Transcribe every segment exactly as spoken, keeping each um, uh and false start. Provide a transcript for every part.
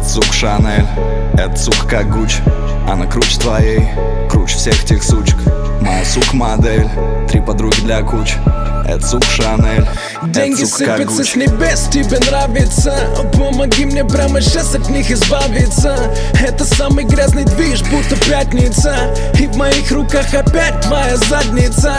Это сука Шанель, это сука как Гуччи. Она круче твоей, круче всех тех сучек. Моя сука модель, три подруги для кучи. Это сука Шанель, деньги это сука как сыпятся Гуччи. с небес, тебе нравится? Помоги мне прямо сейчас от них избавиться. Это самый грязный движ, будто пятница. И в моих руках опять твоя задница.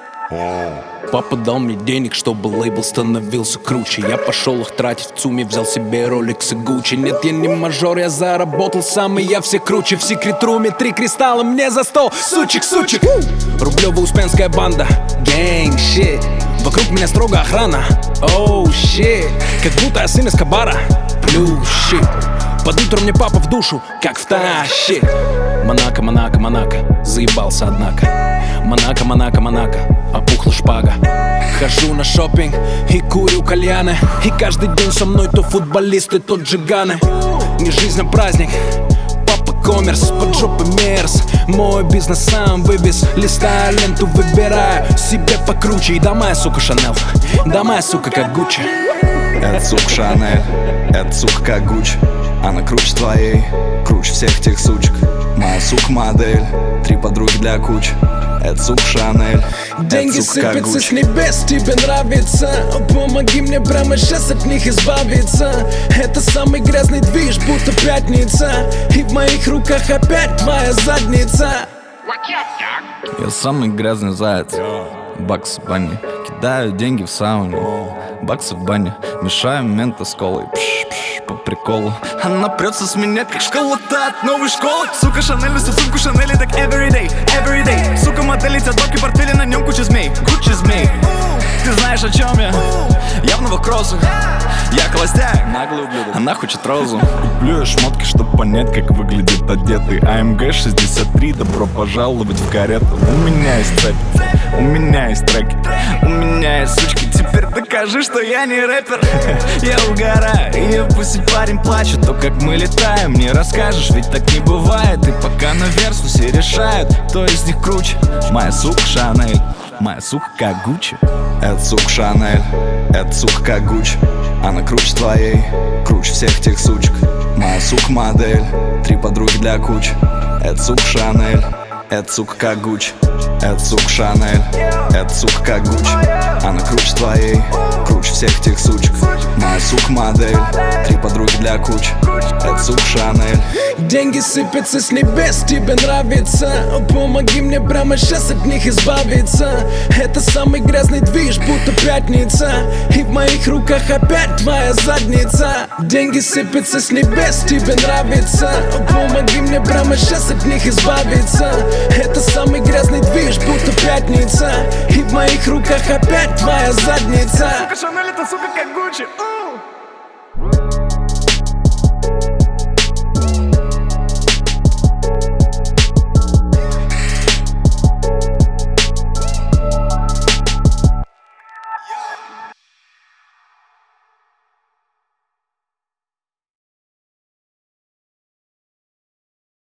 Папа дал мне денег, чтобы лейбл становился круче. Я пошел их тратить в ЦУМе, взял себе Rolex и Gucci. Нет, я не мажор, я заработал сам, и я все круче. В секрет-руме три кристалла мне за стол. Сучек, сучек. Рублево-Успенская банда, гэнг, щит. Вокруг меня строго охрана, оу, щит. Как будто я сын из Кабара, плюс щит. Под утро мне папа в душу, как втащит. Монако, Монако, Монако, заебался однако. Монако, Монако, Монако, опухла шпага. Хожу на шопинг и курю кальяны. И каждый день со мной то футболисты, то джиганы. Не жизнь, а праздник, папа коммерс, под жопы мерз. Мой бизнес сам вывез, листаю ленту, выбираю себе покруче. И да моя сука Шанель, да моя сука как Гуччи. Это сука Шанель, это сука как Гуччи. Она круче твоей, круче всех тех сучек. Моя сука модель, три подруги для кучи. Это сука Шанель, деньги это сука как сыпятся с Гуччи. небес, тебе нравится? Помоги мне прямо сейчас от них избавиться. Это самый грязный движ, будто пятница. И в моих руках опять твоя задница. Я самый грязный заяц, бакс в бане. Кидаю деньги в сауне, баксы в бане. Мешаю мента с колой, пш-пш, по приколу. Она прется с меня, как школа-то от новой школы. Сука Шанель носит сумку Шанель, так everyday, everyday. Сука модель, тетрадки, портфели, на нем куча змей, куча змей. Ты знаешь, о чем я? Я в новых кроссах. Я холостяк, наглый ублюдок. Она хочет розу. Куплю я шмотки, чтоб понять, как выглядит одетый. АМГ шестьдесят три, добро пожаловать в карету. У меня есть цепь, у меня есть треки, у меня есть сучки. Теперь докажи, что я не рэпер. Я угораю, и пусть парень плачет. То, как мы летаем, не расскажешь, ведь так не бывает. И пока на версусе решают, кто из них круче. Моя сука Шанель, моя сука как Гуччи. Это сука Шанель, это сука как Гуччи. Она круче твоей, круче всех тех сучек. Моя сука модель, три подруги для кучи. Это сука Шанель, это сука как Гуччи. Это сука Шанель, это сука как Гуччи. Она круче твоей, круче всех тех сучек. Моя сука модель, три подруги для кучи. Это сука Шанель. Деньги сыпятся с небес, тебе нравится? Помоги мне прямо сейчас от них избавиться. Это самый грязный движ, будто пятница. И в моих руках опять твоя задница. Деньги сыпятся с небес, тебе нравится? Помоги мне прямо сейчас от них избавиться. Это самый грязный движ, будто пятница. И в моих руках опять твоя задница. Сука Шанель, это сука как Гуччи.